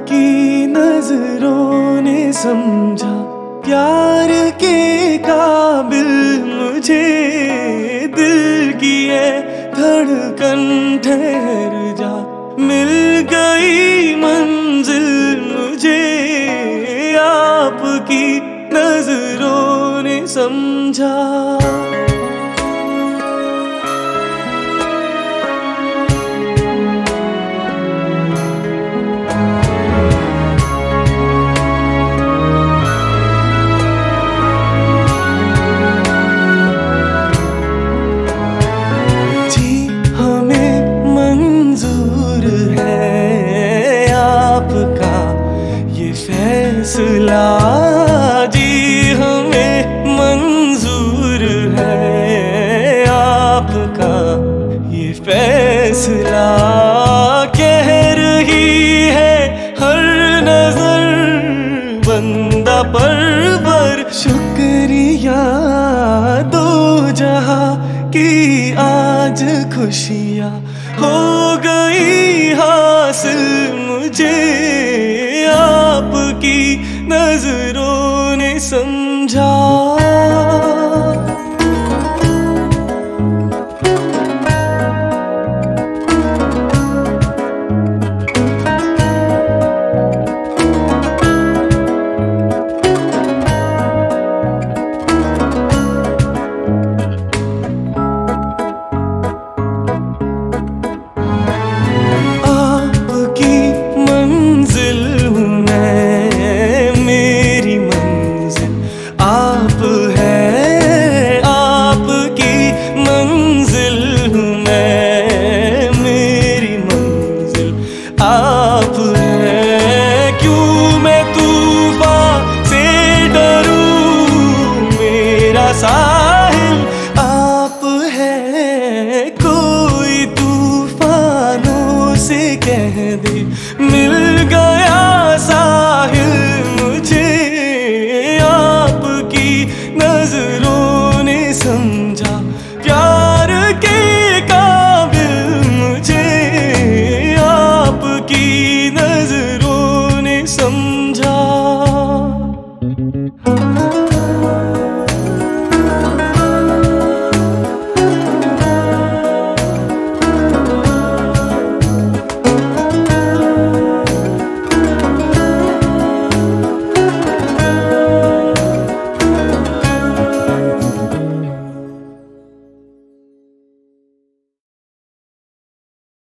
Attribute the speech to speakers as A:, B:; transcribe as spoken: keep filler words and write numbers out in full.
A: आपकी नजरों ने समझा प्यार के काबिल मुझे। दिल की है धड़कन ठहर जा, मिल गई मंजिल मुझे। आपकी नजरों ने समझा। फैसला जी हमें मंजूर है, आपका ये फैसला। कह रही है हर नजर बंदा परवर, शुक्रिया दो जहां की आज खुशियाँ हो गई हासिल मुझे। आपकी नजरों ने समझा। आप है क्यों मैं तूफान से डरूं, मेरा साथ